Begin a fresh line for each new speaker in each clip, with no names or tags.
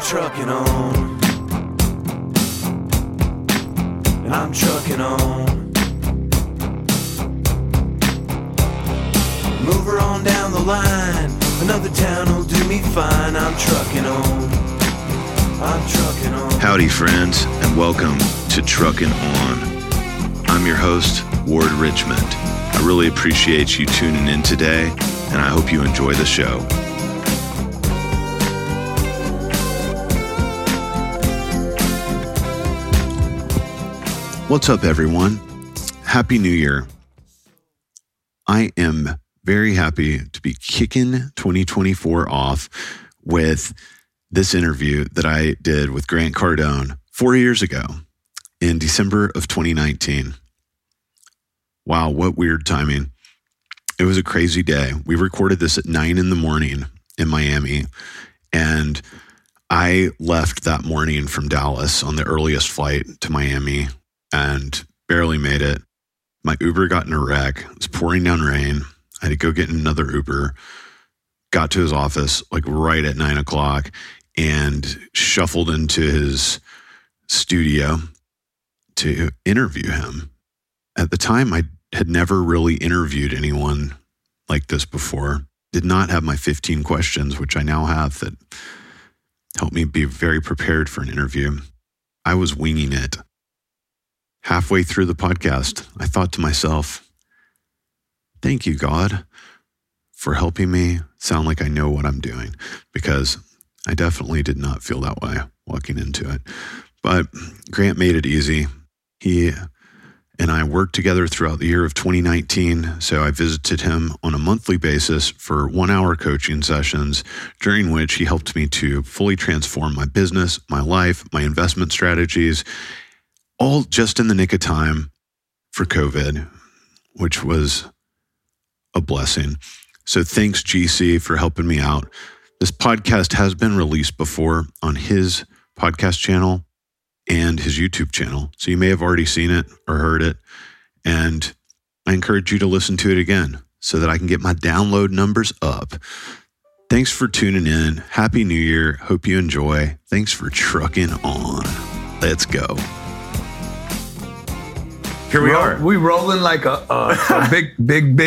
trucking on, and I'm trucking on. Move her on down the line, another town will do me fine. I'm trucking on, I'm trucking on.
Howdy friends, and welcome to Truckin' On. I'm your host, Ward Richmond. I really appreciate you tuning in today, and I hope you enjoy the show. What's up, everyone? Happy New Year. I am very happy to be kicking 2024 off with this interview that I did with Grant Cardone 4 years ago in December of 2019. Wow, what weird timing. It was a crazy day. We recorded this at 9 a.m. in Miami, and I left that morning from Dallas on the earliest flight to Miami and barely made it. My Uber got in a wreck. It was pouring down rain. I had to go get another Uber. Got to his office like right at 9 o'clock and shuffled into his studio to interview him. At the time, I had never really interviewed anyone like this before. Did not have my 15 questions, which I now have, that helped me be very prepared for an interview. I was winging it. Halfway through the podcast, I thought to myself, thank you, God, for helping me sound like I know what I'm doing, because I definitely did not feel that way walking into it. But Grant made it easy. He and I worked together throughout the year of 2019, so I visited him on a monthly basis for 1-hour coaching sessions, during which he helped me to fully transform my business, my life, my investment strategies, all just in the nick of time for COVID, which was a blessing. So thanks, GC, for helping me out. This podcast has been released before on his podcast channel and his YouTube channel, so you may have already seen it or heard it. And I encourage you to listen to it again so that I can get my download numbers up. Thanks for tuning in. Happy New Year. Hope you enjoy. Thanks for trucking on. Let's go.
Here we are.
We rolling like a big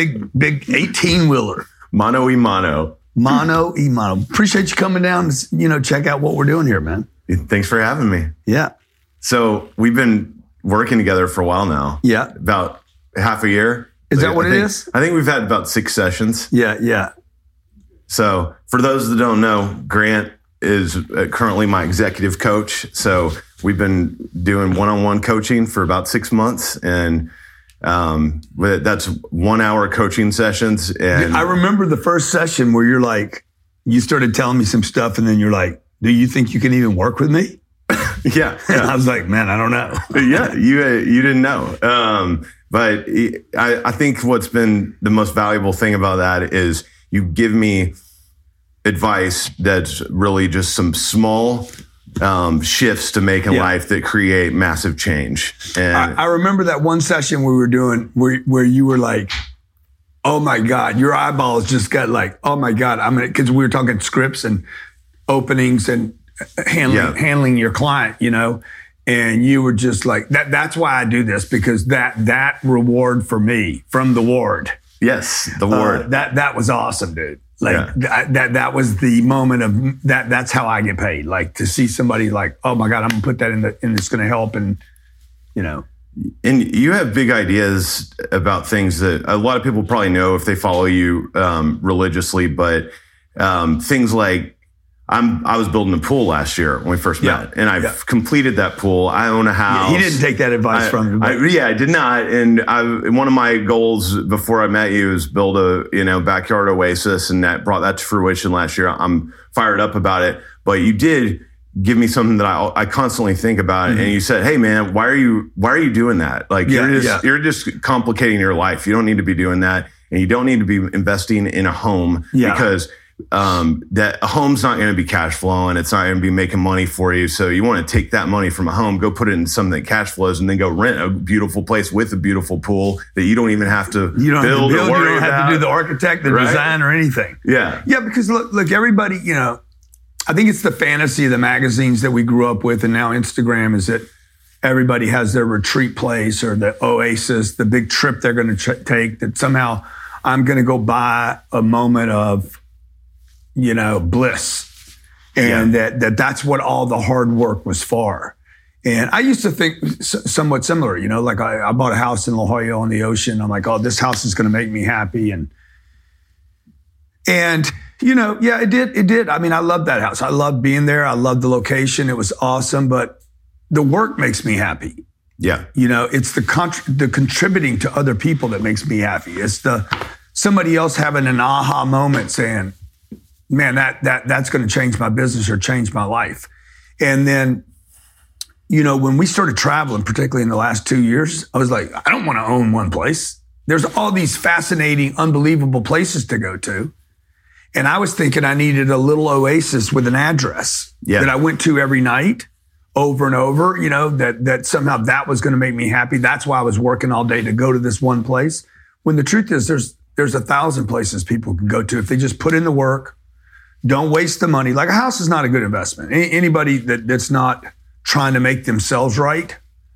18-wheeler.
Mano y mano.
Mano y mano. Appreciate you coming down to, check out what we're doing here, man.
Thanks for having me.
Yeah.
So we've been working together for a while now.
Yeah.
About half a year.
Is that what it is?
I think we've had about 6 sessions.
Yeah.
So for those that don't know, Grant is currently my executive coach. So we've been doing one-on-one coaching for about 6 months, and that's 1-hour coaching sessions. And
I remember the first session where you started telling me some stuff, and then you're like, do you think you can even work with me?
Yeah.
And I was like, man, I don't know.
Yeah, you didn't know. But I think what's been the most valuable thing about that is you give me advice that's really just some small shifts to make in life that create massive change. And
I remember that one session we were doing where you were like, oh my God, your eyeballs just got like, oh my God, because we were talking scripts and openings and handling your client, and you were just like, that's why I do this, because that reward for me from the ward.
Yes, the ward.
That was awesome, dude. That was the moment of that's how I get paid. Like, to see somebody like, oh my God, I'm gonna put that in it's gonna help, and
And you have big ideas about things that a lot of people probably know if they follow you religiously, but things like I was building a pool last year when we first met, and I've completed that pool. I own a house.
He didn't take that advice from
you. I did not. And one of my goals before I met you was build a backyard oasis, and that brought that to fruition last year. I'm fired up about it. But you did give me something that I constantly think about, and you said, "Hey, man, why are you doing that? Like, you're just complicating your life. You don't need to be doing that, and you don't need to be investing in a home because." That a home's not going to be cash flowing. It's not going to be making money for you. So you want to take that money from a home, go put it in something that cash flows, and then go rent a beautiful place with a beautiful pool that you don't even have to build. You don't have
to do the architect, the design, or anything.
Yeah.
Yeah, because look, everybody, I think it's the fantasy of the magazines that we grew up with, and now Instagram is that everybody has their retreat place or the oasis, the big trip they're going to take, that somehow I'm going to go buy a moment of, bliss. And that's what all the hard work was for. And I used to think somewhat similar, like I bought a house in La Jolla on the ocean. I'm like, oh, this house is going to make me happy. And it did. I mean, I loved that house. I loved being there. I loved the location. It was awesome. But the work makes me happy.
Yeah.
It's the contributing to other people that makes me happy. It's somebody else having an aha moment saying, man, that's going to change my business or change my life. And then, when we started traveling, particularly in the last 2 years, I was like, I don't want to own one place. There's all these fascinating, unbelievable places to go to. And I was thinking I needed a little oasis with an address that I went to every night over and over, that somehow that was going to make me happy. That's why I was working all day to go to this one place. When the truth is there's 1,000 places people can go to if they just put in the work, don't waste the money. Like a house is not a good investment. Anybody that's not trying to make themselves right.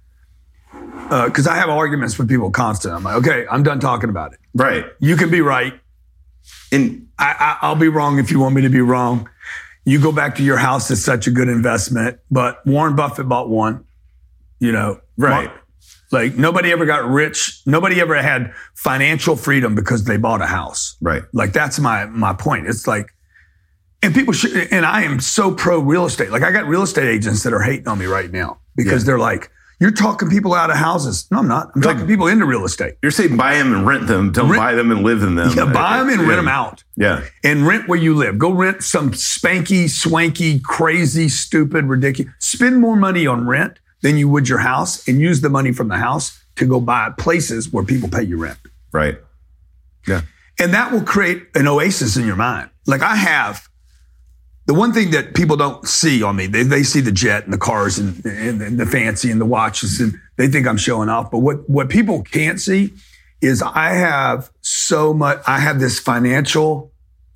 Because I have arguments with people constantly. I'm like, okay, I'm done talking about it.
Right.
You can be right. And I'll be wrong if you want me to be wrong. You go back to your house, it's such a good investment. But Warren Buffett bought one,
Right.
Like nobody ever got rich. Nobody ever had financial freedom because they bought a house.
Right.
Like that's my point. It's like, and people should, and I am so pro real estate. Like I got real estate agents that are hating on me right now because they're like, you're talking people out of houses. No, I'm not. I'm talking people into real estate.
You're saying buy them and rent them. Don't buy them and live in them.
Yeah, buy them and rent them out.
Yeah.
And rent where you live. Go rent some spanky, swanky, crazy, stupid, ridiculous. Spend more money on rent than you would your house and use the money from the house to go buy places where people pay you rent.
Right. Yeah.
And that will create an oasis in your mind. Like I have, the one thing that people don't see on me, they see the jet and the cars and the fancy and the watches and they think I'm showing off. But what people can't see is I have this financial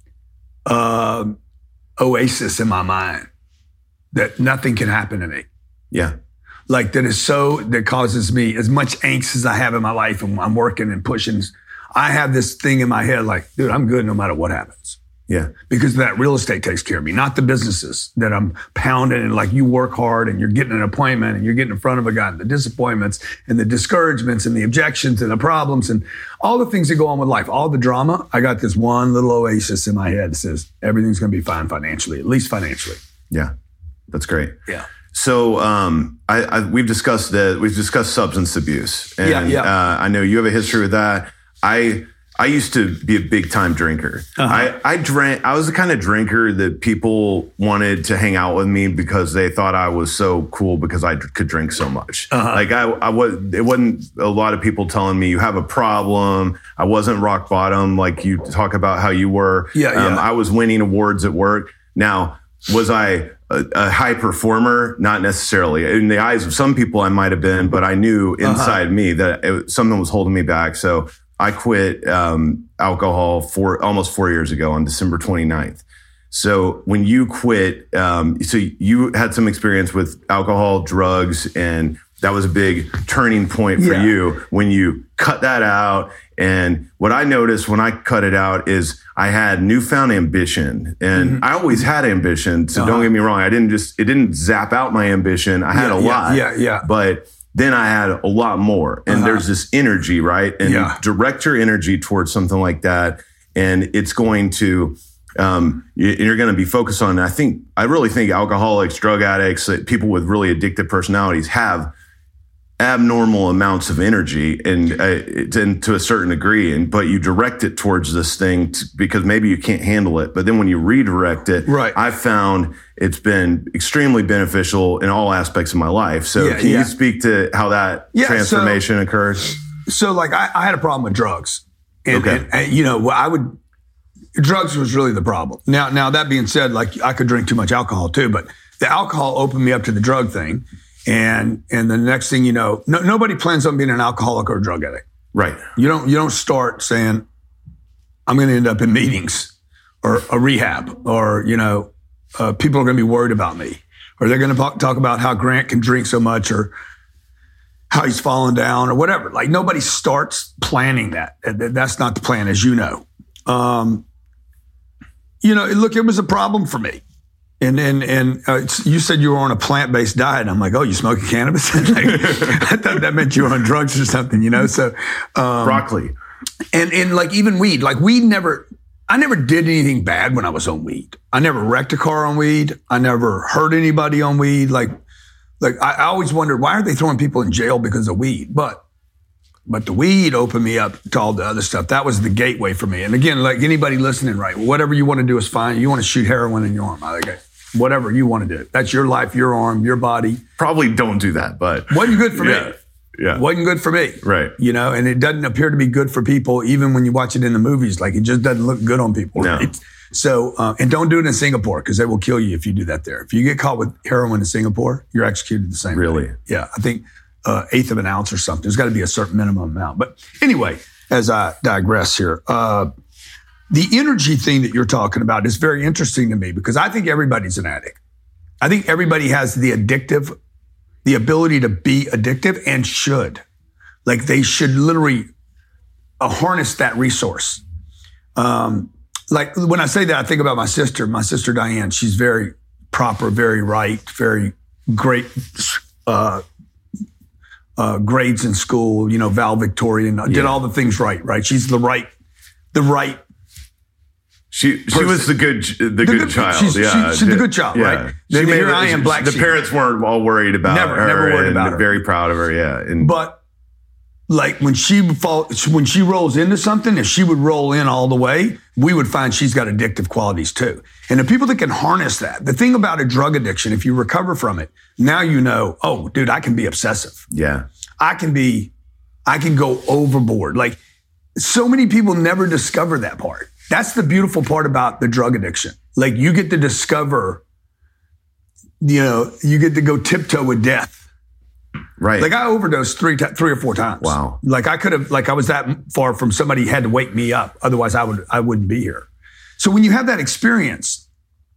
oasis in my mind that nothing can happen to me.
Yeah.
Like that causes me as much angst as I have in my life and I'm working and pushing. I have this thing in my head like, dude, I'm good no matter what happens.
Yeah.
Because that real estate takes care of me, not the businesses that I'm pounding and like you work hard and you're getting an appointment and you're getting in front of a guy and the disappointments and the discouragements and the objections and the problems and all the things that go on with life, all the drama. I got this one little oasis in my head that says everything's going to be fine financially, at least financially.
Yeah. That's great.
Yeah.
So we've discussed substance abuse. And I know you have a history with that. I used to be a big time drinker. Uh-huh. I was the kind of drinker that people wanted to hang out with me because they thought I was so cool because I could drink so much. Uh-huh. Like it wasn't a lot of people telling me you have a problem. I wasn't rock bottom. Like you talk about how you were. I was winning awards at work. Now, was I a high performer? Not necessarily. In the eyes of some people, I might have been, but I knew inside me that something was holding me back. So I quit alcohol almost 4 years ago on December 29th. So when you quit, so you had some experience with alcohol, drugs, and that was a big turning point for you when you cut that out. And what I noticed when I cut it out is I had newfound ambition, and I always had ambition. So don't get me wrong. It didn't zap out my ambition. I had a lot, but then I had a lot more. And there's this energy, right? And you direct your energy towards something like that. And it's going to, you're going to be focused on, I really think alcoholics, drug addicts, people with really addictive personalities have abnormal amounts of energy and to a certain degree. But you direct it towards this thing because maybe you can't handle it. But then when you redirect it, I found it's been extremely beneficial in all aspects of my life. So can you speak to how that transformation occurred?
So like I had a problem with drugs. And drugs was really the problem. Now that being said, like I could drink too much alcohol too, but the alcohol opened me up to the drug thing. And the next thing you know, nobody plans on being an alcoholic or a drug addict.
Right.
You don't start saying, I'm going to end up in meetings or a rehab or, people are going to be worried about me, or they're going to talk about how Grant can drink so much, or how he's fallen down, or whatever. Like, nobody starts planning that. That's not the plan, as you know. Look, it was a problem for me. And you said you were on a plant-based diet. And I'm like, oh, you smoking cannabis? I thought that meant you were on drugs or something, So
broccoli.
And like, even weed. Like, I never did anything bad when I was on weed. I never wrecked a car on weed. I never hurt anybody on weed. Like I always wondered, why are they throwing people in jail because of weed? But the weed opened me up to all the other stuff. That was the gateway for me. And again, like anybody listening, right? Whatever you want to do is fine. You want to shoot heroin in your arm. Okay. Whatever you want to do. That's your life, your arm, your body.
Probably don't do that, but
wasn't good for me.
Yeah.
Wasn't good for me.
Right.
And it doesn't appear to be good for people, even when you watch it in the movies. Like, it just doesn't look good on people.
No.
Right? So, and don't do it in Singapore, because they will kill you if you do that there. If you get caught with heroin in Singapore, you're executed the same
Really?
way. Yeah. I think 1/8 of an ounce or something. There's got to be a certain minimum amount. But anyway, as I digress here, the energy thing that you're talking about is very interesting to me, because I think everybody's an addict. I think everybody has the ability to be addictive, and should. Like, they should literally harness that resource. Like, when I say that, I think about my sister Diane. She's very proper, very right, very great grades in school, valedictorian, did all the things right? She's the right.
She was the good child.
She's the good child, right? Then here I am, black sheep.
The parents weren't all worried about her.
Never worried about her.
Very proud of her, yeah.
But like, when she rolls into something, if she would roll in all the way, we would find she's got addictive qualities too. And the people that can harness that, the thing about a drug addiction, if you recover from it, now oh, dude, I can be obsessive.
Yeah.
I can go overboard. Like, so many people never discover that part. That's the beautiful part about the drug addiction. Like, you get to discover, you get to go tiptoe with death.
Right.
Like, I overdosed three or four times.
Wow.
Like, I was that far from somebody who had to wake me up. Otherwise, I wouldn't be here. So when you have that experience,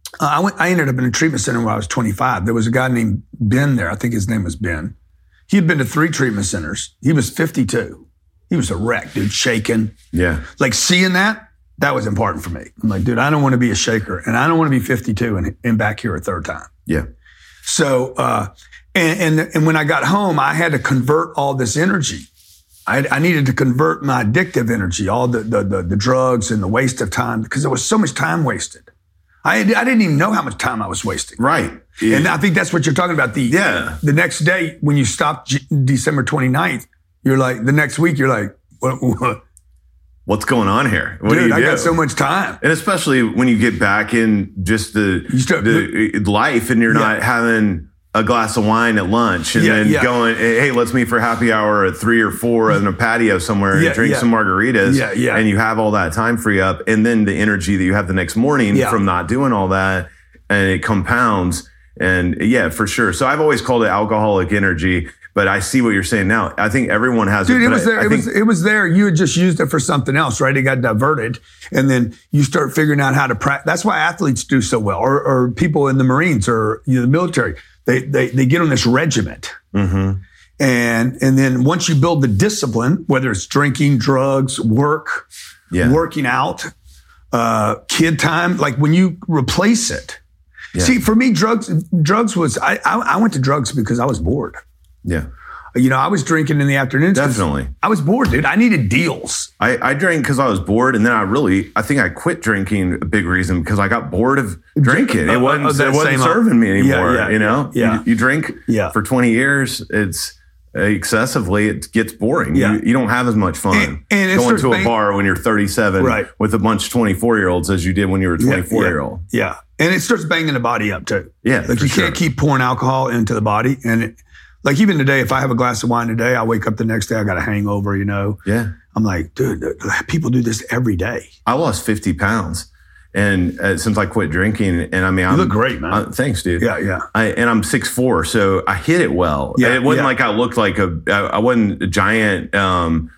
I ended up in a treatment center when I was 25. There was a guy named Ben there. I think his name was Ben. He had been to 3 treatment centers. He was 52. He was a wreck, dude, shaking.
Yeah.
Like, seeing that was important for me. I'm like, dude, I don't want to be a shaker, and I don't want to be 52 and back here a third time.
Yeah.
So, and when I got home, I had to convert all this energy. I needed to convert my addictive energy, all the drugs and the waste of time, because there was so much time wasted. I didn't even know how much time I was wasting.
Right.
Yeah. And I think that's what you're talking about. The next day, when you stopped December 29th, you're like, the next week, you're like, what?
What's going on here? What
Dude,
do you do?
I got so much time.
And especially when you get back in just the life, and you're not having a glass of wine at lunch and then going, hey, let's meet for happy hour at 3 or 4 in a patio somewhere and drink some margaritas. And you have all that time free up. And then the energy that you have the next morning from not doing all that, and it compounds. And for sure. So I've always called it alcoholic energy. But I see what you're saying now. I think everyone has it.
Dude, it was there. It was there. You had just used it for something else, right? It got diverted. And then you start figuring out how to practice. That's why athletes do so well, or people in the Marines or the military. They get on this regiment. Mm-hmm. And then once you build the discipline, whether it's drinking, drugs, work, working out, kid time, like when you replace it. Yeah. See, for me, drugs was, I went to drugs because I was bored.
Yeah.
I was drinking in the afternoons.
Definitely.
I was bored, dude. I needed deals.
I drank because I was bored. And then I think I quit drinking, a big reason, because I got bored of drinking. It wasn't serving me anymore. You drink for 20 years. It's excessively, it gets boring. Yeah. You don't have as much fun going to a bar when you're 37 with a bunch of 24-year-olds as you did when you were a 24-year-old.
Yeah. And it starts banging the body up too.
Yeah.
Like, you can't keep pouring alcohol into the body. And like, even today, if I have a glass of wine today, I wake up the next day, I got a hangover, Yeah. I'm like, dude, people do this every day.
I lost 50 pounds and since I quit drinking. And I mean,
you look great, man.
Thanks, dude.
Yeah.
And I'm 6'4", so I hit it well. Yeah, it wasn't like I looked like I wasn't a giant,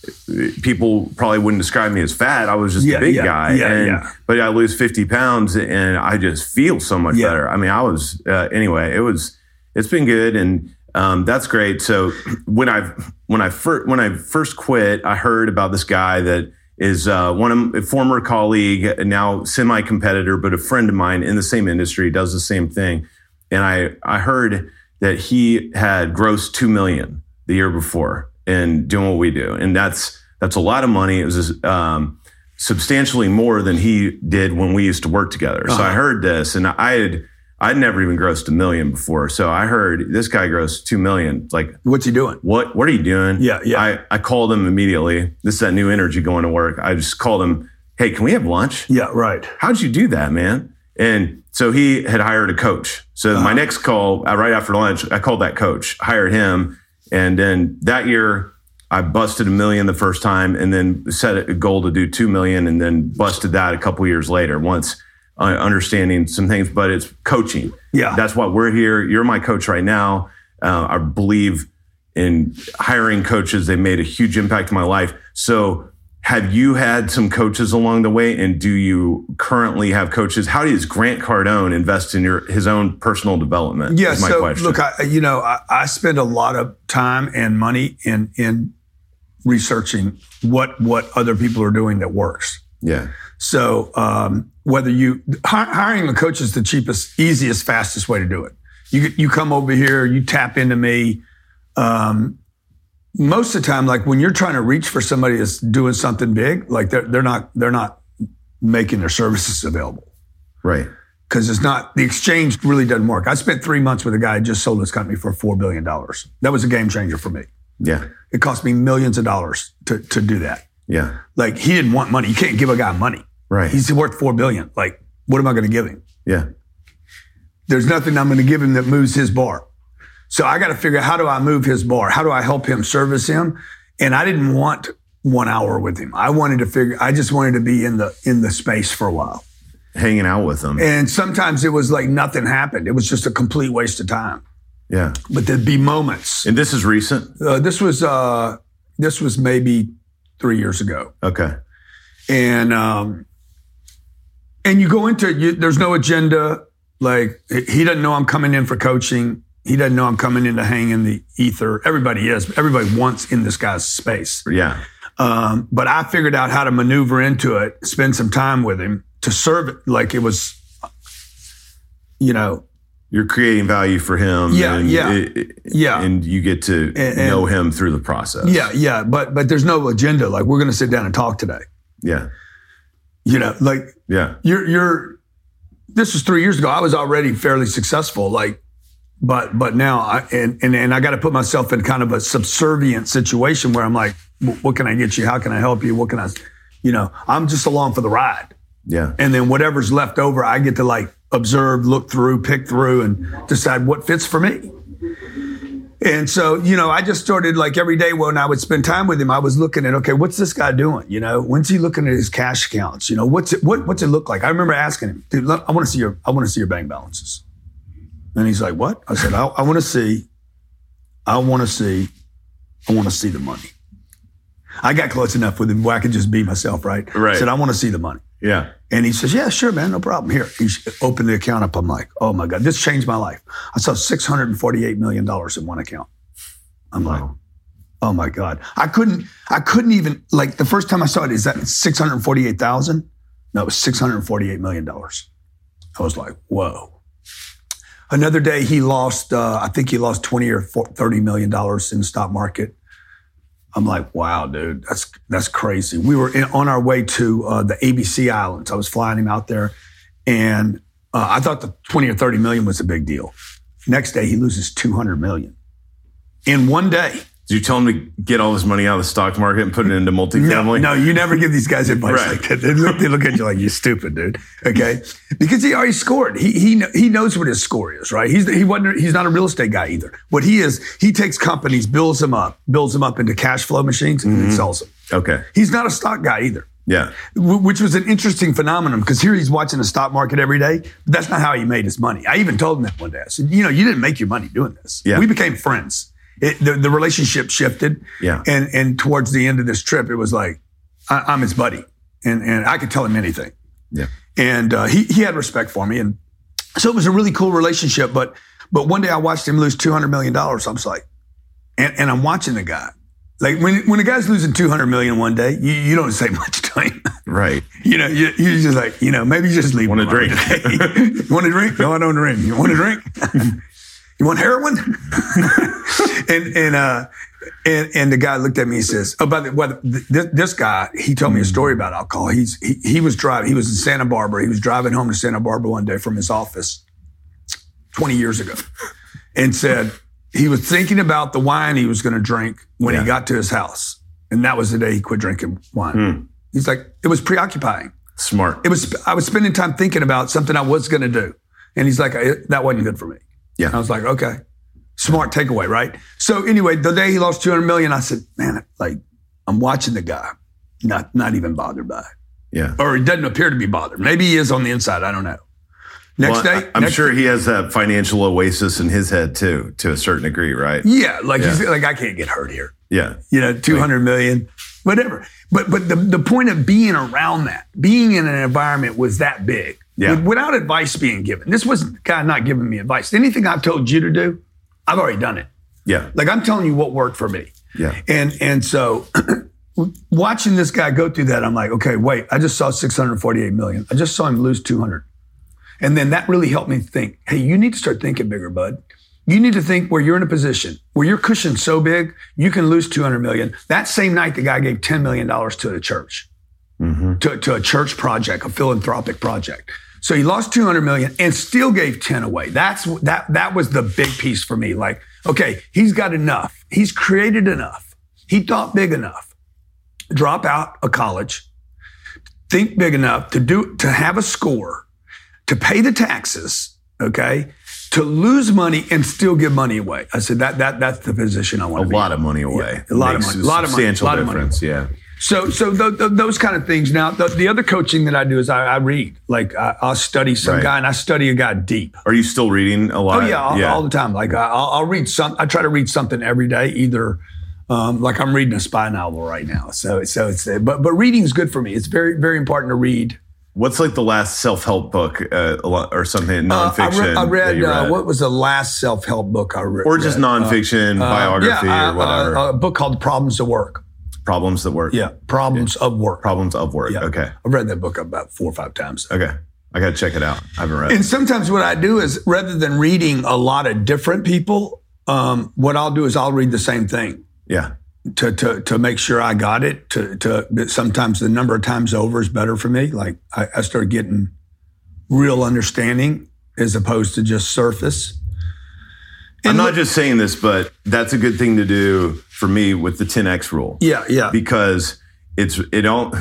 people probably wouldn't describe me as fat. I was just a big guy. But I lose 50 pounds and I just feel so much better. I mean, I was, anyway, it's been good. And that's great. So when I first quit, I heard about this guy that is a former colleague, now semi-competitor, but a friend of mine in the same industry, does the same thing. And I heard that he had grossed $2 million the year before in doing what we do. And that's a lot of money. It was substantially more than he did when we used to work together. So I heard this, and I'd never even grossed $1 million before. So I heard this guy grossed $2 million. Like,
what's he doing?
What are you doing?
Yeah.
I called him immediately. This is that new energy going to work. I just called him, hey, can we have lunch?
Yeah, right.
How'd you do that, man? And so he had hired a coach. So my next call, right after lunch, I called that coach, hired him. And then that year, I busted $1 million the first time, and then set a goal to do $2 million, and then busted that a couple years later once understanding some things. But it's coaching.
Yeah.
That's why we're here. You're my coach right now. I believe in hiring coaches. They made a huge impact in my life. So have you had some coaches along the way, and do you currently have coaches? How does Grant Cardone invest in his own personal development?
Yeah,
is my question.
Look, I spend a lot of time and money in researching what other people are doing that works.
Yeah.
So whether hiring a coach is the cheapest, easiest, fastest way to do it. You come over here, you tap into me. Most of the time, like when you're trying to reach for somebody that's doing something big, like they're not making their services available.
Right.
Because the exchange really doesn't work. I spent 3 months with a guy who just sold his company for $4 billion. That was a game changer for me.
Yeah.
It cost me millions of dollars to do that.
Yeah.
Like, he didn't want money. You can't give a guy money.
Right.
He's worth $4 billion. Like, what am I going to give him?
Yeah.
There's nothing I'm going to give him that moves his bar. So I got to figure out, how do I move his bar? How do I help him service him? And I didn't want 1 hour with him. I just wanted to be in the space for a while.
Hanging out with him.
And sometimes it was like nothing happened. It was just a complete waste of time.
Yeah.
But there'd be moments.
And this is recent?
This was maybe 3 years ago.
Okay.
And you go into there's no agenda. Like, he doesn't know I'm coming in for coaching. He doesn't know I'm coming in to hang in the ether. Everybody wants in this guy's space.
Yeah.
But I figured out how to maneuver into it, spend some time with him to serve it like it was,
You're creating value for him.
Yeah,
and And you get to know him through the process.
Yeah. But there's no agenda. Like, we're going to sit down and talk today.
Yeah.
Yeah. This was 3 years ago. I was already fairly successful. Like, but now I got to put myself in kind of a subservient situation where I'm like, what can I get you? How can I help you? What can I, I'm just along for the ride.
Yeah.
And then whatever's left over, I get to like observe, look through, pick through, and decide what fits for me. And so, I just started, like, every day when I would spend time with him, I was looking at, okay, what's this guy doing? When's he looking at his cash accounts? What's it look like? I remember asking him, dude, I want to see your bank balances. And he's like, what? I said, I want to see the money. I got close enough with him where I could just be myself, right?
Right.
I said, I want to see the money.
Yeah.
And he says, yeah, sure, man, no problem. Here, he opened the account up. I'm like, oh my God, this changed my life. I saw $648 million in one account. I'm like, oh my God. I couldn't even, like, the first time I saw it, is that 648,000? No, it was $648 million. I was like, whoa. Another day he lost, I think he lost $20 or $30 million in the stock market. I'm like, wow, dude, that's crazy. We were on our way to the ABC Islands. I was flying him out there, and I thought the 20 or 30 million was a big deal. Next day, he loses 200 million in one day.
Did you tell him to get all this money out of the stock market and put it into multifamily?
No, you never give these guys advice
Right.
like that. They look at you like, you're stupid, dude. Okay, because he already scored. He knows what his score is, right? He's not a real estate guy either. What he is, he takes companies, builds them up into cash flow machines, and then sells them.
Okay.
He's not a stock guy either.
Yeah.
Which was an interesting phenomenon, because here he's watching the stock market every day. But that's not how he made his money. I even told him that one day. I said, you didn't make your money doing this.
Yeah.
We became friends. The relationship shifted.
Yeah.
And towards the end of this trip, it was like, I'm his buddy. And I could tell him anything.
Yeah.
And he had respect for me. And so it was a really cool relationship. But one day I watched him lose $200 million. I was like, and I'm watching the guy. Like when a guy's losing $200 million one day, you don't say much to him.
Right.
You know, you're just like, maybe just leave him.
Want a drink?
You want a drink? No, I don't drink. You want a drink? You want heroin? and the guy looked at me and says, "Oh, by the way, this guy, he told me a story about alcohol. He was driving. He was in Santa Barbara. He was driving home to Santa Barbara one day from his office 20 years ago, and said he was thinking about the wine he was going to drink when he got to his house, and that was the day he quit drinking wine. He's like, it was preoccupying.
Smart.
I was spending time thinking about something I was going to do, and he's like, that wasn't good for me.
Yeah.
And I was like, okay. Smart takeaway, right? So anyway, the day he lost $200 million, I said, man, like I'm watching the guy, not even bothered by it.
Yeah.
Or he doesn't appear to be bothered. Maybe he is on the inside. I don't know. Next day,
I'm sure he has that financial oasis in his head too, to a certain degree, right?
Yeah, he's like, I can't get hurt here.
Yeah.
200 million, whatever. But the point of being around that, being in an environment was that big.
Yeah.
Without advice being given. This was the guy not giving me advice. Anything I've told you to do, I've already done it.
Yeah.
Like I'm telling you what worked for me.
Yeah.
And so watching this guy go through that, I'm like, okay, wait, I just saw 648 million. I just saw him lose 200. And then that really helped me think, hey, you need to start thinking bigger, bud. You need to think where you're in a position where your cushion's so big, you can lose 200 million. That same night, the guy gave $10 million to the church, to a church project, a philanthropic project. So he lost 200 million and still gave 10 away. That was the big piece for me. Like, okay, he's got enough. He's created enough. He thought big enough. Drop out of college, think big enough to have a score, to pay the taxes, okay, to lose money and still give money away. I said that's the position I want to be.
A lot of money away.
Yeah, a lot of money. A lot of money.
Substantial difference. Yeah.
So those kind of things. Now, the other coaching that I do is I read. Like I'll study some guy, and I study a guy deep.
Are you still reading a lot?
Oh yeah, all the time. Like I'll read I try to read something every day. Either like I'm reading a spy novel right now. So it's but reading is good for me. It's very, very important to read.
What's like the last self-help book or something, nonfiction?
I read,
that you read?
What was the last self-help book I read?
Or just nonfiction, biography or whatever.
A book called Problems of Work.
Problems that work.
Yeah, Problems of Work.
Problems of Work.
Yeah.
Okay.
I've read that book about 4 or 5 times.
Okay. I got to check it out. I haven't read it.
And sometimes what I do is rather than reading a lot of different people, what I'll do is I'll read the same thing.
Yeah.
To make sure I got it. Sometimes the number of times over is better for me. Like I start getting real understanding as opposed to just surface.
I'm not just saying this, but that's a good thing to do for me with the 10X rule.
Yeah.
Because you're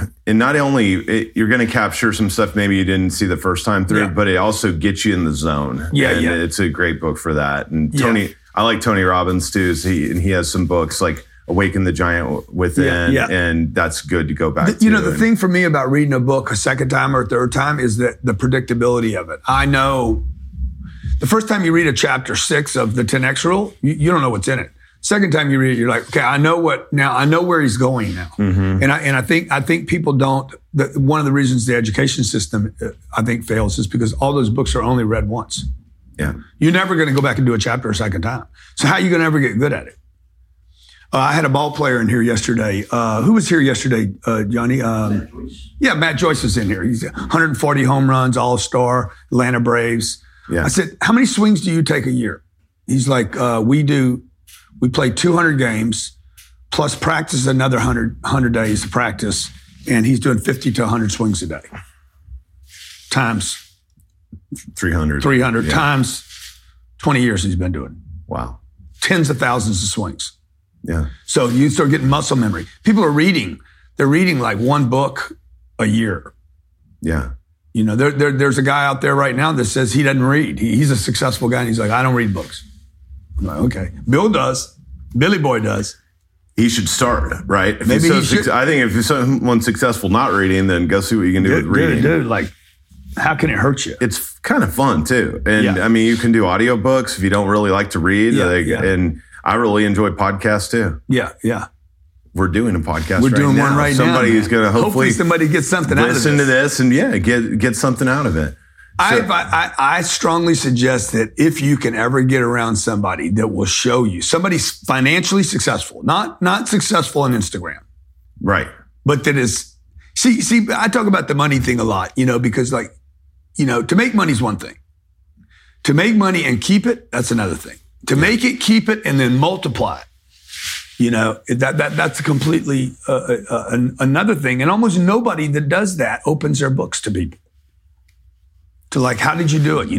going to capture some stuff maybe you didn't see the first time through, but it also gets you in the zone.
Yeah,
and it's a great book for that. And I like Tony Robbins too. So he has some books like Awaken the Giant Within, and that's good to go back to.
The thing for me about reading a book a second time or a third time is that the predictability of it. I know the first time you read a chapter 6 of the 10X rule, you don't know what's in it. Second time you read it, you're like, okay, I know where he's going now. Mm-hmm. And I think people don't. One of the reasons the education system I think fails is because all those books are only read once.
Yeah,
you're never going to go back and do a chapter a second time. So how are you going to ever get good at it? I had a ball player in here yesterday. Who was here yesterday, Johnny?
Matt Joyce.
Yeah, Matt Joyce was in here. He's 140 home runs, all-star, Atlanta Braves.
Yeah.
I said, how many swings do you take a year? He's like, we play 200 games plus practice another 100 days of practice, and he's doing 50 to 100 swings a day. Times
300
times 20 years he's been doing it.
Wow.
Tens of thousands of swings.
Yeah.
So you start getting muscle memory. People are reading. They're reading like one book a year.
Yeah.
There's a guy out there right now that says he doesn't read. He's a successful guy, and he's like, I don't read books. I'm like, okay. Bill does. Billy Boy does.
He should start, right?
Maybe he should.
I think if someone's successful not reading, then go see what you can do with reading.
Dude, like, how can it hurt you?
It's kind of fun too. And I mean, you can do audiobooks if you don't really like to read. And I really enjoy podcasts too.
Yeah.
We're doing a podcast.
We're doing one right now.
Somebody is going to hopefully
somebody gets something out of this.
Listen to this and get something out of it. So,
I strongly suggest that if you can ever get around somebody that will show you, somebody's financially successful, not successful on Instagram,
right?
But that is, see, I talk about the money thing a lot, because to make money is one thing. To make money and keep it, that's another thing. To make it, keep it, and then multiply it. That's completely another thing. And almost nobody that does that opens their books to people. To like, how did you do it?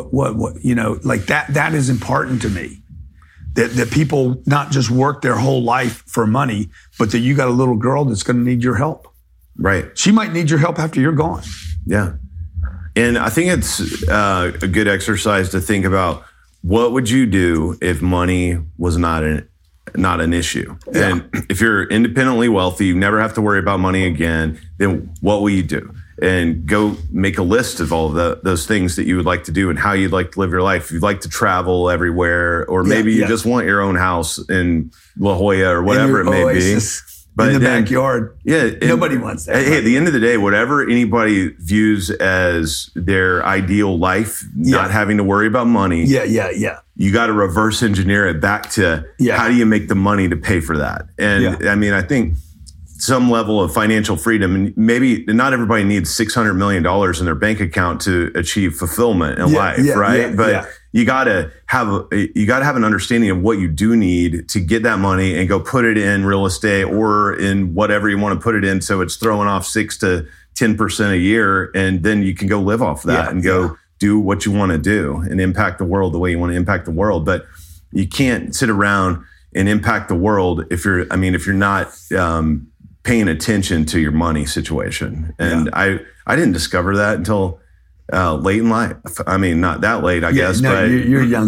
Like that is important to me. That people not just work their whole life for money, but that you got a little girl that's going to need your help.
Right.
She might need your help after you're gone.
Yeah. And I think it's a good exercise to think about what would you do if money was not an issue. Yeah. And if you're independently wealthy, you never have to worry about money again, then what will you do? And go make a list of all of those things that you would like to do and how you'd like to live your life. You'd like to travel everywhere, or maybe you just want your own house in La Jolla or whatever it may be.
But in the backyard. Yeah. Nobody wants that.
Hey, at the end of the day, whatever anybody views as their ideal life, not having to worry about money.
Yeah.
You got to reverse engineer it back to how do you make the money to pay for that? And I mean, I think some level of financial freedom, and maybe not everybody needs $600 million in their bank account to achieve fulfillment in life, right? But you gotta have an understanding of what you do need to get that money and go put it in real estate or in whatever you want to put it in. So it's throwing off 6 to 10% a year. And then you can go live off that and go do what you want to do and impact the world the way you want to impact the world. But you can't sit around and impact the world if you're not, paying attention to your money situation. And I didn't discover that until late in life. I mean, not that late, I guess, but
you're young,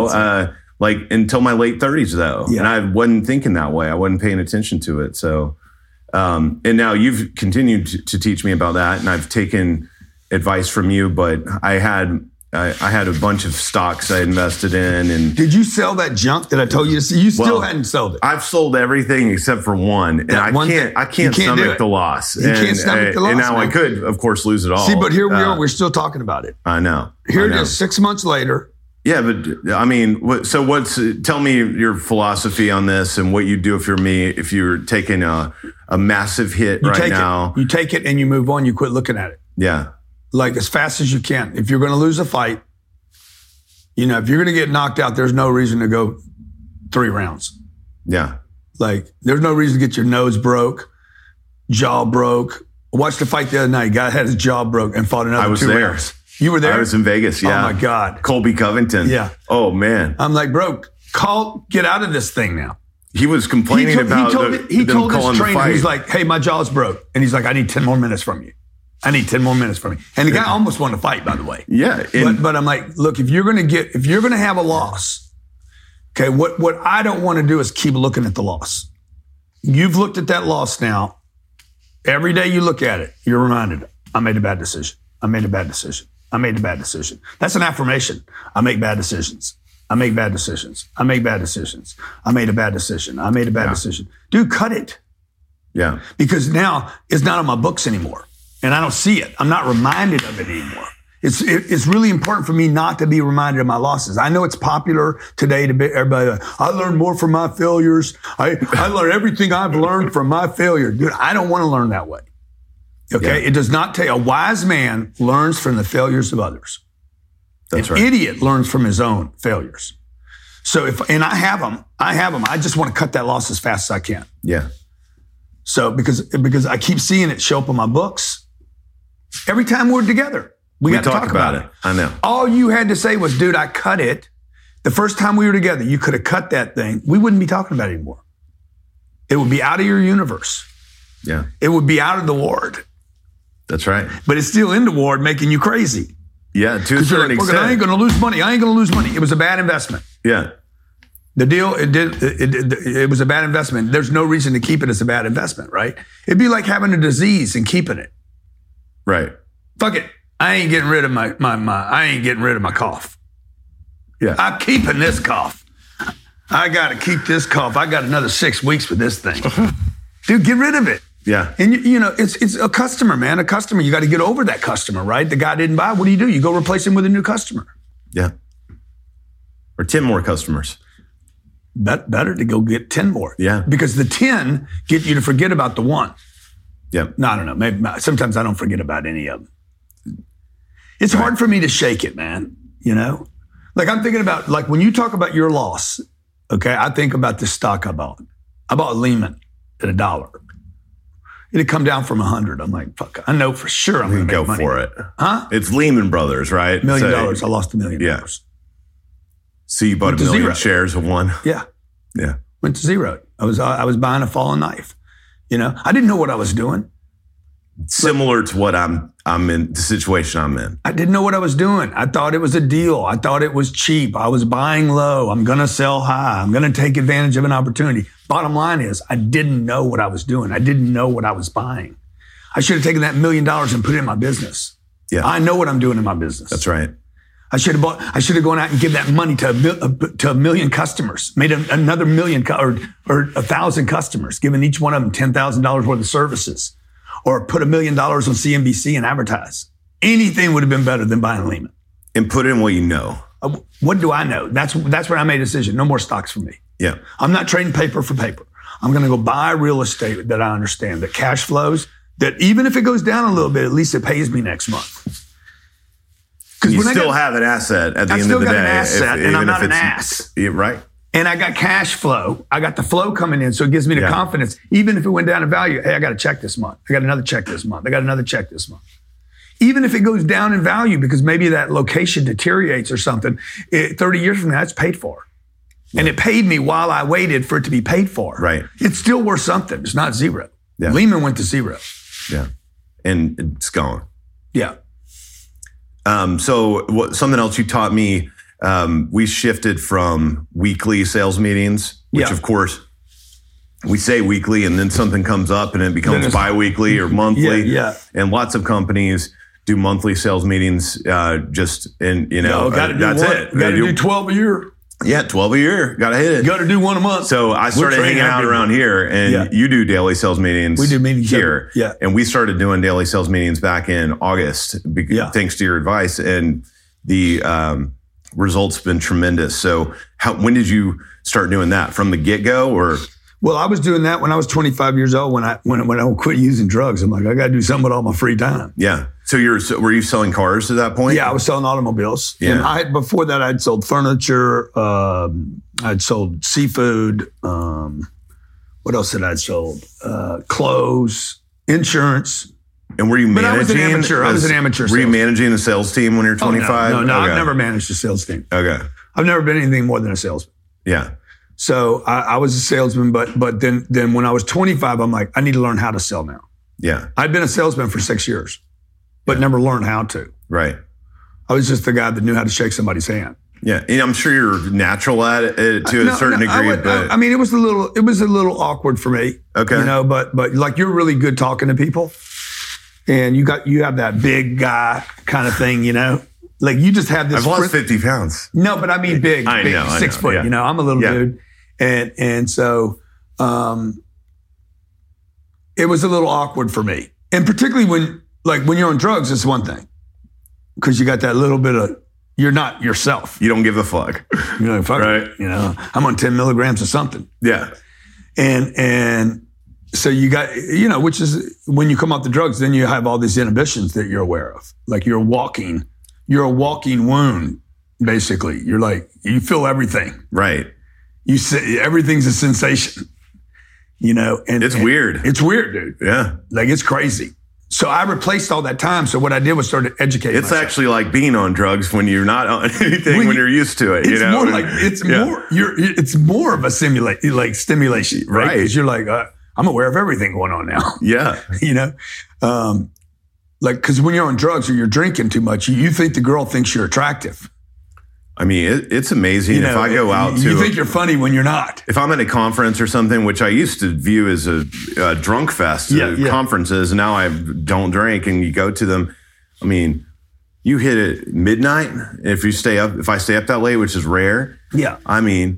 like until my late 30s though. And I wasn't thinking that way. I wasn't paying attention to it. So, and now you've continued to teach me about that, and I've taken advice from you, but I had a bunch of stocks I invested in. And
did you sell that junk that I told you to see? You still hadn't sold it.
I've sold everything except for one, and I can't stomach the loss.
You can't stomach the loss.
And now I could, of course, lose it all.
See, but here we are. We're still talking about it.
I know.
Here it is, 6 months later.
Yeah, but I mean, tell me your philosophy on this and what you do if you're taking a massive hit now.
You take it and you move on. You quit looking at it.
Yeah.
Like as fast as you can. If you're going to lose a fight, if you're going to get knocked out, there's no reason to go 3 rounds.
Yeah.
Like there's no reason to get your nose broke, jaw broke. I watched the fight the other night. Guy had his jaw broke and fought another 2 rounds. You were there?
I was in Vegas. Yeah.
Oh my God.
Colby Covington.
Yeah.
Oh man.
I'm like, bro, get out of this thing now.
He was complaining about
he told his trainer, he's like, hey, my jaw's broke. And he's like, I need 10 more minutes from you. And the guy almost won the fight, by the way.
Yeah.
But I'm like, look, if you're going to have a loss, okay, what I don't want to do is keep looking at the loss. You've looked at that loss now. Every day you look at it, you're reminded, I made a bad decision. I made a bad decision. I made a bad decision. That's an affirmation. I make bad decisions. I make bad decisions. I make bad decisions. I made a bad decision. I made a bad decision. Dude, cut it.
Yeah.
Because now it's not on my books anymore. And I don't see it. I'm not reminded of it anymore. It's really important for me not to be reminded of my losses. I know it's popular today to be everybody like, I learned more from my failures. I learned everything I've learned from my failure. Dude, I don't want to learn that way. Okay? Yeah. It does not take, a wise man learns from the failures of others.
That's
An idiot learns from his own failures. So I have them. I just want to cut that loss as fast as I can.
Yeah.
So because I keep seeing it show up in my books. Every time we're together, we got to talk about it.
I know.
All you had to say was, dude, I cut it. The first time we were together, you could have cut that thing. We wouldn't be talking about it anymore. It would be out of your universe.
Yeah.
It would be out of the ward.
That's right.
But it's still in the ward, making you crazy.
Yeah, to a certain extent.
I ain't going to lose money. I ain't going to lose money. It was a bad investment.
Yeah.
The deal, it was a bad investment. There's no reason to keep it as a bad investment, right? It'd be like having a disease and keeping it.
Right.
Fuck it. I ain't getting rid of my cough.
Yeah.
I'm keeping this cough. I got to keep this cough. I got another 6 weeks with this thing. Dude, get rid of it.
Yeah.
And, you know, it's a customer, man. A customer. You got to get over that customer, right? The guy didn't buy. What do? You go replace him with a new customer.
Yeah. Or 10 more customers.
Better to go get 10 more.
Yeah.
Because the 10 get you to forget about the 1.
Yeah.
No, I don't know. Maybe sometimes I don't forget about any of them. It's hard for me to shake it, man. You know? Like I'm thinking about, like when you talk about your loss, okay, I think about the stock I bought. I bought Lehman at $1. It had come down from 100. I'm like, fuck, I know for sure I'm going to
Go
make money.
for it.
Huh?
It's Lehman Brothers, right?
$1 million.
So,
I lost $1 million.
Yeah. So you bought
Went
a
to
million
zero.
shares of one?
Yeah.
Yeah.
Went to zero. I was buying a falling knife. You know, I didn't know what I was doing.
Similar to what I'm in, the situation I'm in.
I didn't know what I was doing. I thought it was a deal. I thought it was cheap. I was buying low. I'm going to sell high. I'm going to take advantage of an opportunity. Bottom line is I didn't know what I was doing. I didn't know what I was buying. I should have taken that $1 million and put it in my business.
Yeah.
I know what I'm doing in my business.
That's right.
I should have gone out and give that money to a million customers, made another million or 1,000 customers, giving each one of them $10,000 worth of services, or put $1 million on CNBC and advertise. Anything would have been better than buying Lehman.
And put in what you know.
What do I know? That's when I made a decision. No more stocks for me.
Yeah.
I'm not trading paper for paper. I'm going to go buy real estate that I understand, that cash flows, that even if it goes down a little bit, at least it pays me next month.
You still have an asset at the end of the day.
I still got an asset, and I'm not an ass.
Yeah, right.
And I got cash flow. I got the flow coming in, so it gives me the confidence. Even if it went down in value, hey, I got a check this month. I got another check this month. I got another check this month. Even if it goes down in value because maybe that location deteriorates or something, 30 years from now, it's paid for. And it paid me while I waited for it to be paid for.
Right.
It's still worth something. It's not zero.
Yeah.
Lehman went to zero.
Yeah. And it's gone.
Yeah.
So something else you taught me, we shifted from weekly sales meetings, which of course we say weekly and then something comes up and it becomes bi-weekly or monthly.
Yeah.
And lots of companies do monthly sales meetings, that's it.
Got to do 12 a year.
Yeah, 12 a year. Got to hit it.
Got to do one a month.
So I started hanging out around here, and you do daily sales meetings.
We do meetings
here.
Yeah.
And we started doing daily sales meetings back in August, thanks to your advice. And the results been tremendous. So when did you start doing that? From the get-go or?
Well, I was doing that when I was 25 years old, when I quit using drugs. I'm like, I got to do something with all my free time.
Yeah. So were you selling cars at that point?
Yeah, I was selling automobiles.
Yeah.
And before that, I'd sold furniture. I'd sold seafood. What else had I sold? Clothes, insurance.
And were you managing?
But I was an amateur. I was an amateur.
Were you managing a sales team when you're 25?
No,
Okay.
I've never managed a sales team.
Okay.
I've never been anything more than a salesman.
Yeah.
So I was a salesman, but then when I was 25, I'm like, I need to learn how to sell now.
Yeah.
I'd been a salesman for 6 years, but never learned how to.
Right.
I was just the guy that knew how to shake somebody's hand.
Yeah, and I'm sure you're natural at it to a certain degree. But
I mean, it was a little awkward for me.
Okay.
You know, but like you're really good talking to people, and you have that big guy kind of thing. You know, like you just have this.
I've lost 50 pounds.
No, but I mean big,
I know,
6 foot.
yeah.
You know, I'm a little dude, and so it was a little awkward for me, and particularly when you're on drugs, it's one thing because you got that little bit of. You're not yourself.
You don't give a fuck.
You're like, fuck
right.
it. You know, I'm on 10 milligrams of something.
Yeah.
And so you got, you know, which is when you come off the drugs, then you have all these inhibitions that you're aware of. Like you're a walking wound, basically. You're like, you feel everything.
Right.
You say everything's a sensation, you know, and
it's weird.
It's weird, dude.
Yeah.
Like it's crazy. So I replaced all that time. So what I did was start educating
It's
myself.
Actually like being on drugs when you're not on anything, when you're used to it.
It's
you know?
more like it's more of a stimulation, right?
Right.
Because you're like, I'm aware of everything going on now.
Yeah.
You know, because when you're on drugs or you're drinking too much, you think the girl thinks you're attractive.
I mean, it's amazing. If I go out
you think you're funny when you're not.
If I'm at a conference or something, which I used to view as a drunk fest, conferences, and now I don't drink, and you go to them. I mean, you hit it midnight. If I stay up that late, which is rare.
Yeah.
I mean,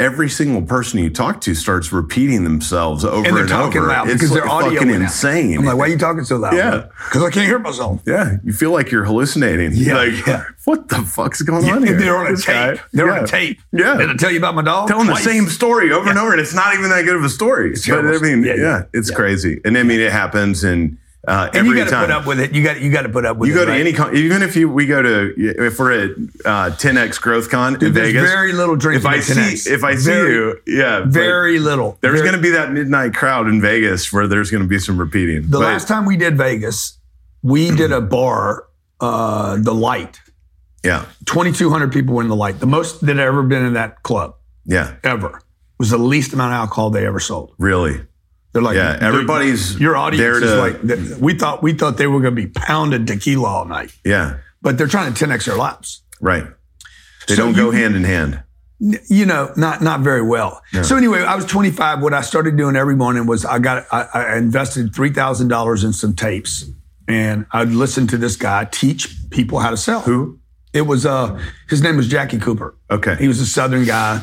every single person you talk to starts repeating themselves over
And they're
and
talking
over.
loud
It's
because their audio
fucking
went out.
insane.
I'm like, why are you talking so loud?
Yeah.
Because I can't hear myself.
Yeah, you feel like you're hallucinating.
Yeah,
Like,
yeah.
what the fuck's going on here?
They're on a
This
tape.
guy.
They're
Yeah.
on a tape.
Yeah.
Did I tell you about my dog?
Telling
Twice.
the same story over and over, and it's not even that good of a story. But
terrible.
I mean,
Yeah.
it's crazy. And I mean, it happens, and
And
every
you got to
time
put up with it. You got to put up with
you
it.
go to
right?
any con, even if we go to, if we're at 10X Growth Con in
There's
Vegas,
very little drinking.
if I
at
see
10X.
you, yeah, but
very little.
there's
Very-
going to be that midnight crowd in Vegas where there's going to be some repeating.
The last time we did Vegas, we did a bar, the Light.
yeah,
2,200 people were in the Light. The most that had ever been in that club
yeah,
ever. Was the least amount of alcohol they ever sold.
really.
They're like,
Yeah, everybody's
your audience
there
is
to-
like. We thought they were going to be pounding tequila all night,
Yeah,
but they're trying to 10x their laps.
right. They
So
don't go hand in hand.
You know, not very well. So anyway, I was 25. What I started doing every morning was I invested $3,000 in some tapes, and I'd listen to this guy teach people how to sell.
Who?
It was his name was Jackie Cooper.
Okay.
He was a Southern guy.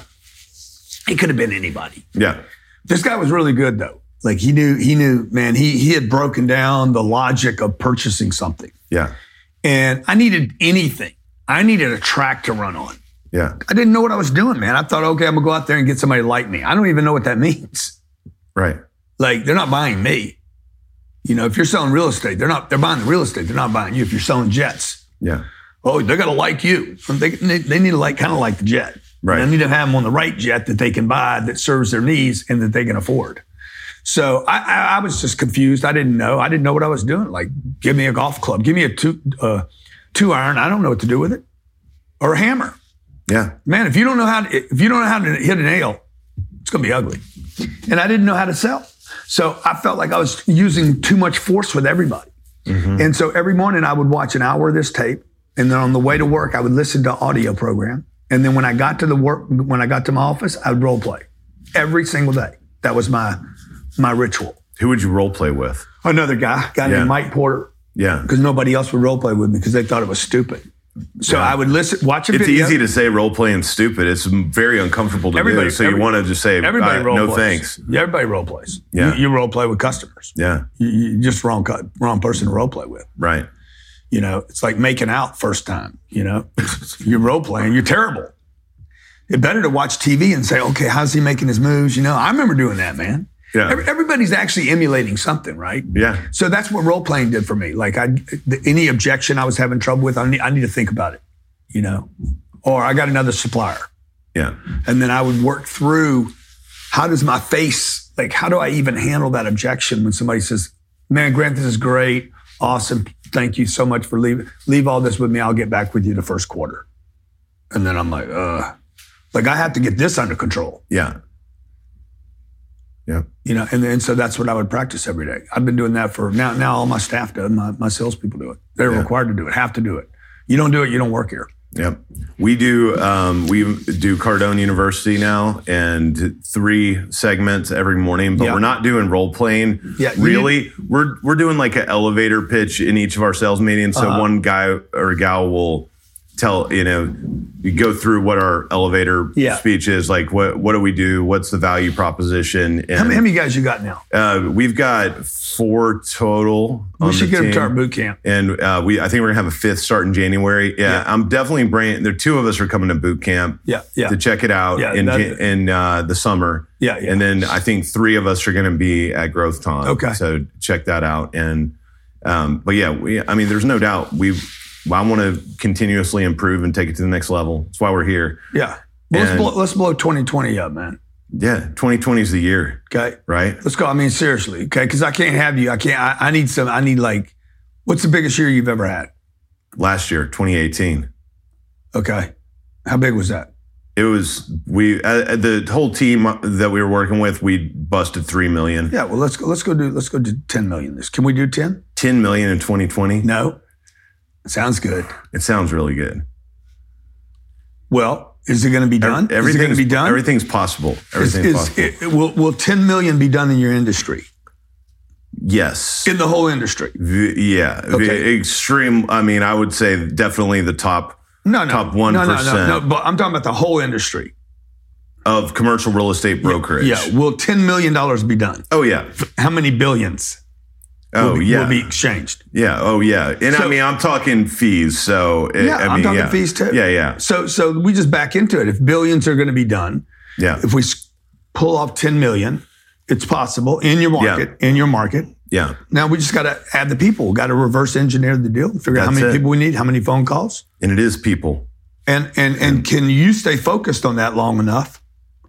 He could have been anybody.
Yeah,
This guy was really good though. Like he knew, man, he had broken down the logic of purchasing something.
yeah,
And I needed anything. I needed a track to run on.
yeah,
I didn't know what I was doing, man. I thought, okay, I'm gonna go out there and get somebody to like me. I don't even know what that means.
right.
Like they're not buying me. You know, if you're selling real estate, they're buying the real estate. They're not buying you. If you're selling jets,
Yeah,
oh, they're gonna like you. They need to kind of like the jet.
Right.
And they need to have them on the right jet that they can buy that serves their needs and that they can afford. So I was just confused. I didn't know. I didn't know what I was doing. Like, give me a golf club. Give me a two iron. I don't know what to do with it. Or a hammer.
yeah,
Man, if you don't know how to hit a nail, it's gonna be ugly. And I didn't know how to sell. So I felt like I was using too much force with everybody. And so every morning I would watch an hour of this tape. And then on the way to work, I would listen to audio program. And then when I got to my office, I would role play every single day. That was my ritual.
Who would you role play with?
Another guy named Mike Porter,
Yeah,
because nobody else would role play with me because they thought it was stupid. So I would watch a
it's
video.
easy to say role playing stupid. It's very uncomfortable to do. So you want to just say,
everybody role
no
plays.
thanks.
Yeah, everybody role plays.
Yeah.
You role play with customers.
Yeah,
You just wrong person to role play with.
right.
You know, it's like making out first time. You know, you're role playing. You're terrible. It's better to watch TV and say, okay, how's he making his moves? You know, I remember doing that, man.
Yeah.
Everybody's actually emulating something, right?
Yeah,
So that's what role playing did for me. Like any objection I was having trouble with, I need to think about it, you know, or I got another supplier.
yeah,
And then I would work through how does my face, like, how do I even handle that objection when somebody says, man, Grant, this is great. Awesome. Thank you so much for leave all this with me. I'll get back with you the first quarter. And then I'm like, I have to get this under control,
yeah, yeah.
you know? And so that's what I would practice every day. I've been doing that for now all my staff do it. My salespeople do it. They're required to do it, have to do it. You don't do it, you don't work here.
Yep. We do Cardone University now and 3 segments every morning, but
Yeah.
we're not doing role playing.
Yeah, you
really. We're doing like an elevator pitch in each of our sales meetings. So one guy or gal will tell, you go through what our elevator speech is, like what do we do? What's the value proposition? And
How many guys you got now?
we've got 4 total.
We
on
should
the
get them to
team.
our boot camp.
And I think we're gonna have a 5th start in January. Yeah. I'm definitely there. 2 of us are coming to boot camp.
Yeah.
To check it out in the summer.
Yeah.
And then I think 3 of us are gonna be at GrowthCon.
Okay.
So check that out. And but yeah, there's no doubt I want to continuously improve and take it to the next level. That's why we're here.
Yeah. Well, let's blow 2020 up, man.
Yeah. 2020 is the year.
Okay.
Right.
Let's go. Seriously. Okay. Because I can't have you. I need like, what's the biggest year you've ever had?
Last year, 2018.
Okay. How big was that?
It was, the whole team that we were working with, we busted 3 million.
Yeah. Well, let's go do 10 million. Can we do 10?
10 million in 2020.
No. Sounds good.
It sounds really good.
Well, is it going to be done? Is it going to be done?
Everything's possible. Everything's possible.
Will 10 million be done in your industry?
Yes.
In the whole industry?
Yeah.
Okay.
Extreme. I would say definitely the top.
No.
Top 1%.
No. But I'm talking about the whole industry.
of commercial real estate brokerage.
Yeah. Will $10 million be done?
Oh, yeah.
How many billions? Will be exchanged?
Yeah. Oh, yeah. And
So-
I mean, I'm talking fees. So
I'm talking fees too.
Yeah.
So we just back into it. If billions are going to be done,
Yeah.
if we pull off 10 million, it's possible in your market.
Yeah.
Now we just got to add the people. Got to reverse engineer the deal. Figure out how
That's
many
it.
people we need, how many phone calls,
And it is people.
and can you stay focused on that long enough?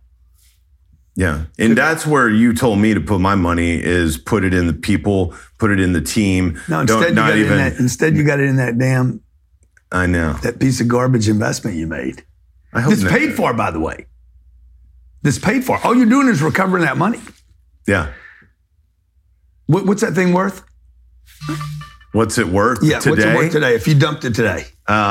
Yeah. And that's where you told me to put my money is put it in the people, put it in the team.
No, instead you got it in that damn
I know.
that piece of garbage investment you made.
I hope
This
not.
paid for, by the way. This paid for. All you're doing is recovering that money.
Yeah.
What's that thing worth?
What's it worth
Yeah,
today?
what's it worth today? If you dumped it today,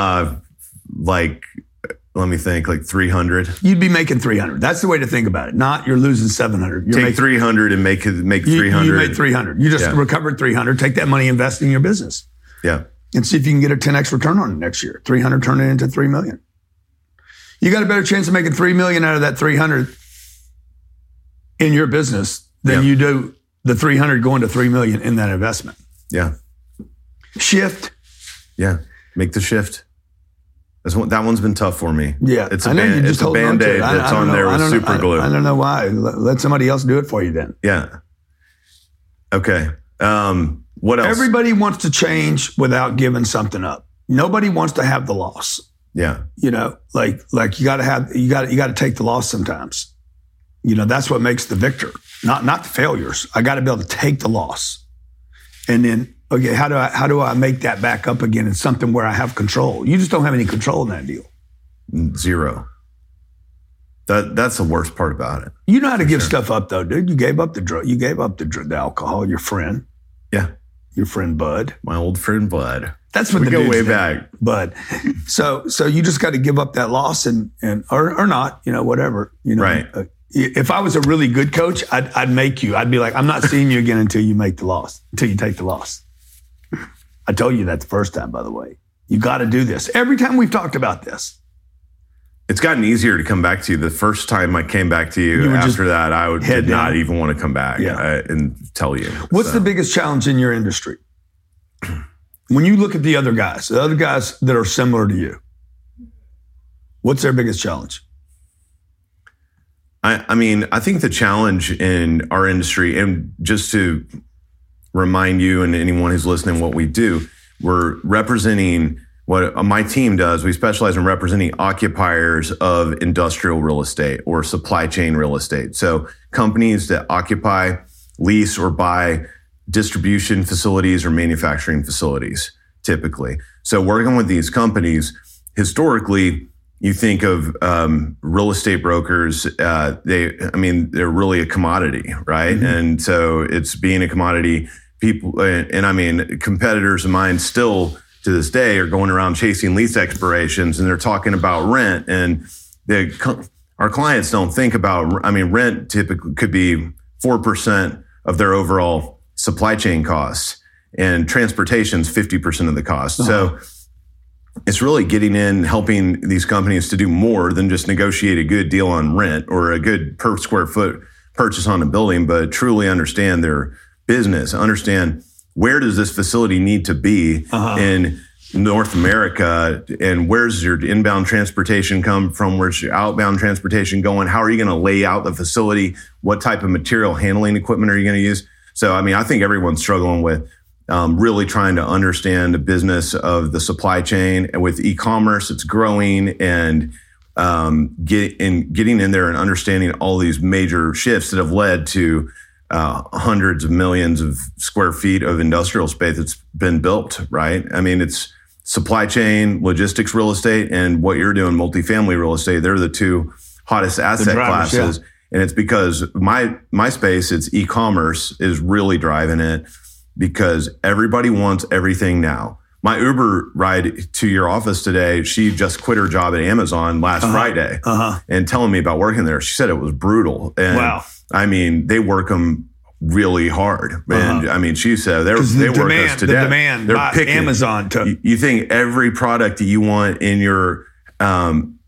Like, let me think, like 300.
you'd be making 300. That's the way to think about it. Not you're losing 700. You're
Take
making
300 and make 300.
You made 300. You just
Yeah.
recovered 300. Take that money, invest in your business,
Yeah.
and see if you can get a 10x return on it next year. 300 turn it into 3 million. You got a better chance of making 3 million out of that 300 in your business than
Yeah.
you do the 300 going to 3 million in that investment.
Yeah.
Shift.
Yeah. Make the shift. That one's been tough for me.
Yeah,
It's a
I know you just
it's a
holding on to
Band-Aid
it.
that's on there with super glue.
I don't know why. Let somebody else do it for you then.
Yeah. Okay. What else?
Everybody wants to change without giving something up. Nobody wants to have the loss.
Yeah.
You know, like you got to take the loss sometimes. You know, that's what makes the victor, not the failures. I got to be able to take the loss, and then okay, how do I make that back up again in something where I have control? You just don't have any control in that deal.
Zero. That's the worst part about it.
You know how to give stuff up though, dude. You gave up the drug. You gave up the alcohol. Your friend, your friend Bud.
My old friend Bud.
That's what
We
the
go
dude's
way
name,
back.
Bud. So you just got to give up that loss and or not, you know, whatever. You know,
Right.
If I was a really good coach, I'd make you. I'd be like, I'm not seeing you again until you make the loss, until you take the loss. I told you that the first time, by the way. You got to do this. Every time we've talked about this.
It's gotten easier to come back to you. The first time I came back to you
You were just
after that, I
head
did not
down.
even want to come back and tell you.
What's
So,
the biggest challenge in your industry? When you look at the other guys that are similar to you, what's their biggest challenge?
I mean, I think the challenge in our industry, and just to remind you and anyone who's listening what we do, we're representing what my team does. We specialize in representing occupiers of industrial real estate or supply chain real estate. So companies that occupy, lease, or buy distribution facilities or manufacturing facilities, typically. So working with these companies, historically, you think of real estate brokers, they're really a commodity, right? Mm-hmm. And so it's being a commodity. People, and I mean, competitors of mine still to this day are going around chasing lease expirations and they're talking about rent. And our clients don't think about, rent typically could be 4% of their overall supply chain costs, and transportation's 50% of the cost. Uh-huh. So it's really getting in, helping these companies to do more than just negotiate a good deal on rent or a good per square foot purchase on a building, but truly understand their business, understand where does this facility need to be in North America, and where's your inbound transportation come from? Where's your outbound transportation going? How are you going to lay out the facility? What type of material handling equipment are you going to use? So, I think everyone's struggling with really trying to understand the business of the supply chain. And with e-commerce, it's growing, and getting in there and understanding all these major shifts that have led to hundreds of millions of square feet of industrial space that's been built, right? It's supply chain, logistics, real estate, and what you're doing, multifamily real estate. They're the two hottest asset classes. Yeah. And it's because my space, it's e-commerce is really driving it, because everybody wants everything now. My Uber ride to your office today, she just quit her job at Amazon last Friday and telling me about working there. She said it was brutal. And
wow.
They work them really hard. And she said they work us to death.
The demand
They're
by
picking.
Amazon.
You think every product that you want in your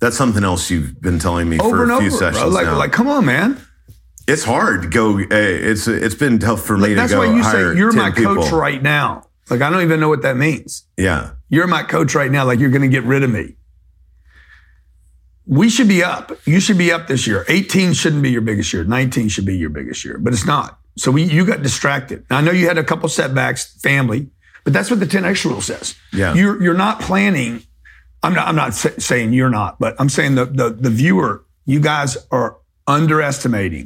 That's something else you've been telling me
over
for
and
a few
over,
sessions
bro.
now.
Like, come on, man.
It's hard to go. It's been tough for me to go.
That's why you
hire
say you're
10
my coach
people.
right now. Like, I don't even know what that means.
Yeah.
You're my coach right now. Like, you're going to get rid of me. We should be up. You should be up this year. 18 shouldn't be your biggest year. 19 should be your biggest year, but it's not. So you got distracted. Now, I know you had a couple setbacks, family, but that's what the 10X rule says.
Yeah.
You're not planning. I'm not saying you're not, but I'm saying the viewer, you guys are underestimating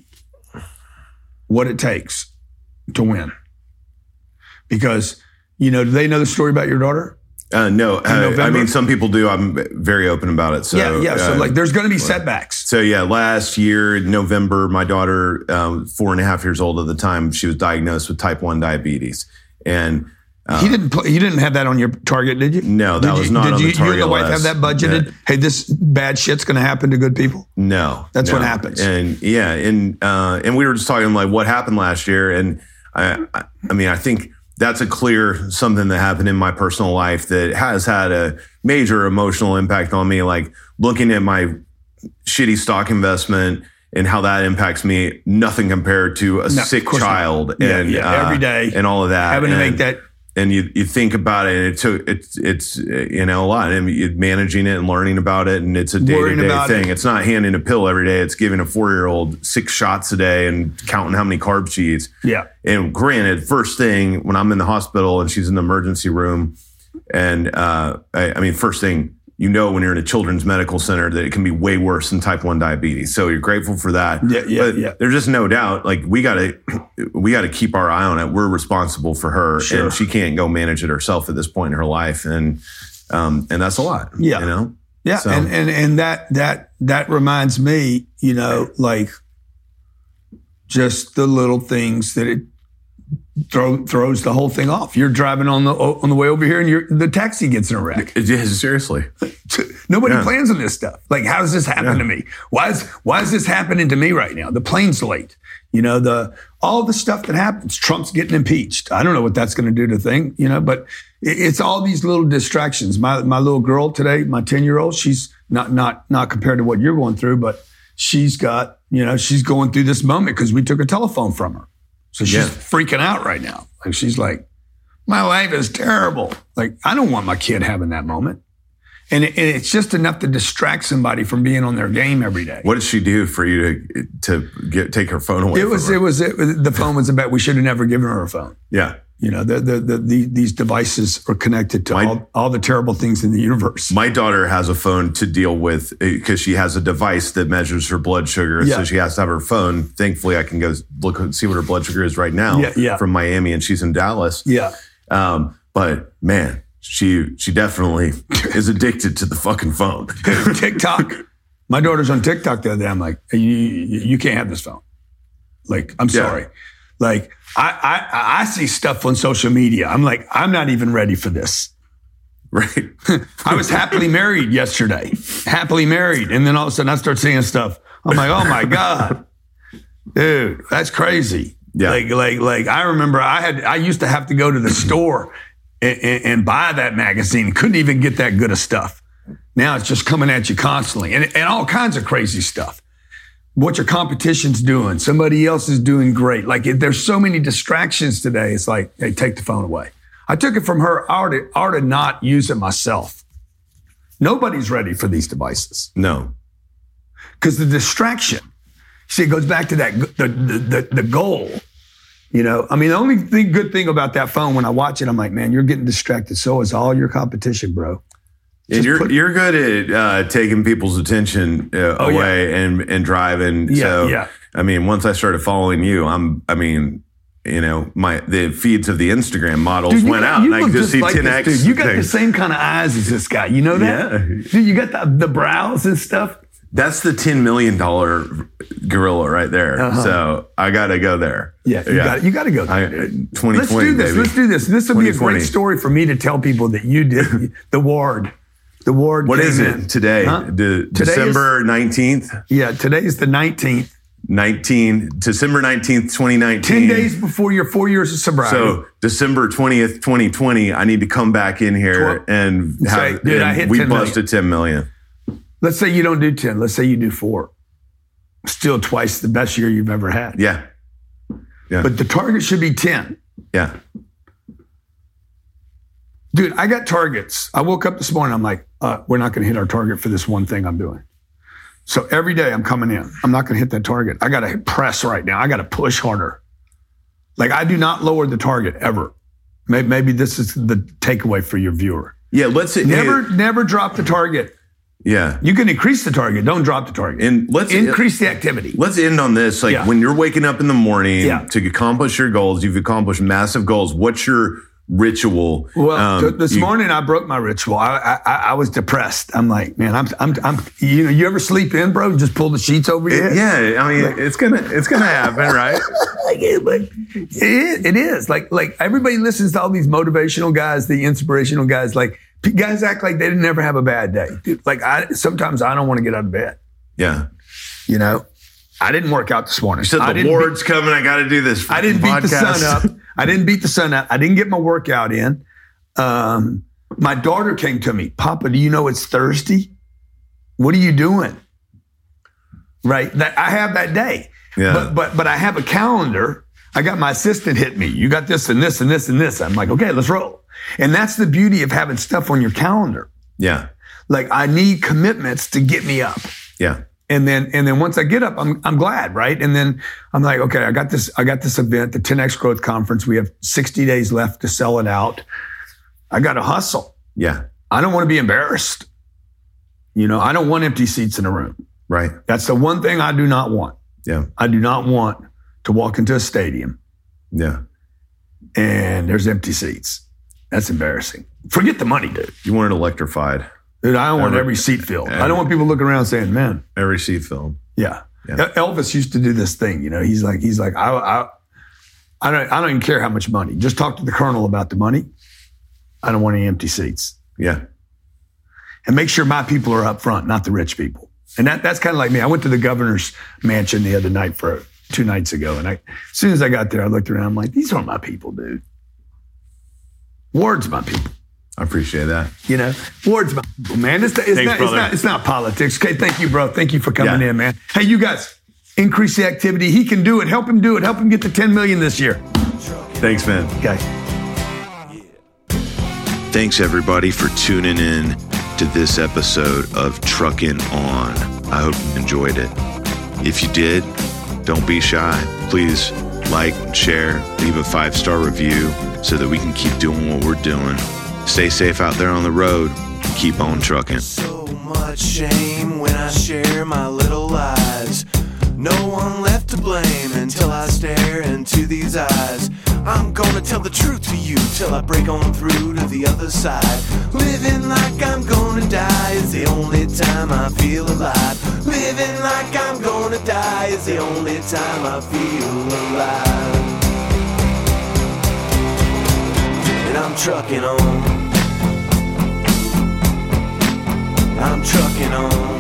what it takes to win. Because, do they know the story about your daughter?
No. I mean, some people do. I'm very open about it. So,
Yeah. So there's going to be setbacks.
So last year, November, my daughter, 4.5 years old at the time, she was diagnosed with type 1 diabetes. And
You didn't have that on your target, did you?
No, that was not on the target
You and the wife
list.
have that budgeted? Hey, this bad shit's going to happen to good people?
No.
That's what happens.
And and we were just talking like what happened last year. And I mean, I think that's a clear something that happened in my personal life that has had a major emotional impact on me. Like looking at my shitty stock investment and how that impacts me, nothing compared to a sick child and
every day
and all of that.
Having to make that.
And you think about it, and it's a lot. I mean, you're managing it and learning about it, and it's a day-to-day thing. It's not handing a pill every day. It's giving a 4-year-old 6 shots a day and counting how many carbs she eats.
Yeah.
And granted, first thing when I'm in the hospital and she's in the emergency room, and I mean, first thing, when you're in a children's medical center that it can be way worse than type 1 diabetes. So you're grateful for that. But there's just no doubt, like we gotta keep our eye on it. We're responsible for her, and she can't go manage it herself at this point in her life. And that's a lot.
Yeah. Yeah. So. And that reminds me, like just the little things that it throws the whole thing off. You're driving on the way over here, and the taxi gets in a wreck.
Seriously,
nobody plans on this stuff. Like, how does this happen to me? Why is this happening to me right now? The plane's late. All the stuff that happens. Trump's getting impeached. I don't know what that's going to do to the thing. But it's all these little distractions. My little girl today, my 10-year-old, she's not compared to what you're going through, but she's got she's going through this moment because we took a telephone from her. So she's freaking out right now. Like she's like, my life is terrible. Like, I don't want my kid having that moment. And it's just enough to distract somebody from being on their game every day.
What did she do for you to take her phone away?
The phone was about, we should have never given her a phone.
Yeah.
These devices are connected to all the terrible things in the universe.
My daughter has a phone to deal with because she has a device that measures her blood sugar. Yeah. So she has to have her phone. Thankfully, I can go look and see what her blood sugar is right now from Miami, and she's in Dallas.
Yeah.
But man, she definitely is addicted to the fucking phone.
TikTok. My daughter's on TikTok the other day. I'm like, hey, you can't have this phone. Like, I'm sorry. Like, I see stuff on social media. I'm like, I'm not even ready for this.
Right.
I was happily married yesterday. Happily married. And then all of a sudden I start seeing stuff. I'm like, oh my God. Dude, that's crazy.
Yeah.
Like I remember I used to have to go to the store and buy that magazine. Couldn't even get that good of stuff. Now it's just coming at you constantly. And all kinds of crazy stuff. What your competition's doing. Somebody else is doing great. Like, there's so many distractions today. It's like, hey, take the phone away. I took it from her. I ought to not use it myself. Nobody's ready for these devices.
No.
Because the distraction, see, it goes back to that, the goal. I mean, the only good thing about that phone, when I watch it, I'm like, man, you're getting distracted. So is all your competition, bro.
And you're good at taking people's attention away and driving. I mean, once I started following you, the feeds of the Instagram models went out, and I could just see 10X.
Dude, you got the same kind of eyes as this guy. You know that?
Yeah.
Dude, you got the brows and stuff.
That's the $10 million gorilla right there. Uh-huh. So I got to go there.
Yeah, you got to go there.
2020,
Let's do this.
Baby.
Let's do this. This will be a great story for me to tell people that you did the ward. The ward.
What is it today?
Huh?
December 19th?
Yeah, today is the 19th.
December 19th, 2019.
10 days before your 4 years of sobriety.
So December 20th, 2020, I need to come back in here and
we
busted 10 million.
Let's say you don't do 10. Let's say you do 4. Still twice the best year you've ever had.
Yeah. Yeah.
But the target should be 10.
Yeah.
Dude, I got targets. I woke up this morning. I'm like, we're not going to hit our target for this one thing I'm doing. So every day I'm coming in. I'm not going to hit that target. I got to press right now. I got to push harder. Like, I do not lower the target ever. Maybe this is the takeaway for your viewer.
Yeah, let's say
Never drop the target.
Yeah.
You can increase the target. Don't drop the target.
And let's
increase the activity.
Let's end on this. Like, when you're waking up in the morning to accomplish your goals, you've accomplished massive goals. What's your ritual?
Well, this morning I broke my ritual. I was depressed. I'm like, man, I'm. You ever sleep in, bro? Just pull the sheets over you.
Yeah, I mean, like, it's gonna happen, right?
It is. Like everybody listens to all these motivational guys, the inspirational guys. Like, guys act like they didn't ever have a bad day. Dude, like, sometimes I don't want to get out of bed.
Yeah.
I didn't work out this morning.
You said the Lord's coming. I got to do this.
I didn't beat the sun up. I didn't beat the sun up. I didn't get my workout in. My daughter came to me. Papa, do you know it's Thursday? What are you doing? Right. I have that day.
Yeah.
But I have a calendar. I got my assistant hit me. You got this and this and this and this. I'm like, okay, let's roll. And that's the beauty of having stuff on your calendar.
Yeah.
Like, I need commitments to get me up.
Yeah.
And then once I get up, I'm glad, right? And then I'm like, okay, I got this event, the 10X Growth Conference. We have 60 days left to sell it out. I got to hustle.
Yeah.
I don't want to be embarrassed. I don't want empty seats in a room.
Right.
That's the one thing I do not want.
Yeah.
I do not want to walk into a stadium.
Yeah.
And there's empty seats. That's embarrassing. Forget the money, dude.
You want it electrified.
Dude, I don't want every seat filled. I don't want people looking around saying, man.
Every seat filled.
Yeah. Elvis used to do this thing, he's like, I don't even care how much money. Just talk to the colonel about the money. I don't want any empty seats.
Yeah.
And make sure my people are up front, not the rich people. And that's kind of like me. I went to the governor's mansion the other night 2 nights ago. And as soon as I got there, I looked around. I'm like, these aren't my people, dude. Ward's my people.
I appreciate that.
Ward's my people, man. It's not politics. Okay, thank you, bro. Thank you for coming in, man. Hey, you guys, increase the activity. He can do it. Help him do it. Help him get to 10 million this year.
Thanks, man.
Okay.
Thanks, everybody, for tuning in to this episode of Truckin' On. I hope you enjoyed it. If you did, don't be shy. Please like, share, leave a 5-star review so that we can keep doing what we're doing. Stay safe out there on the road. Keep on trucking.
So much shame when I share my little lies. No one left to blame until I stare into these eyes. I'm gonna tell the truth to you till I break on through to the other side. Living like I'm gonna die is the only time I feel alive. Living like I'm gonna die is the only time I feel alive. And I'm trucking on. I'm trucking on.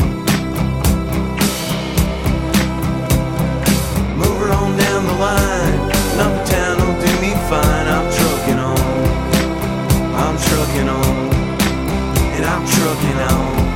Moving on down the line. Another town will do me fine. I'm trucking on. I'm trucking on. And I'm trucking on.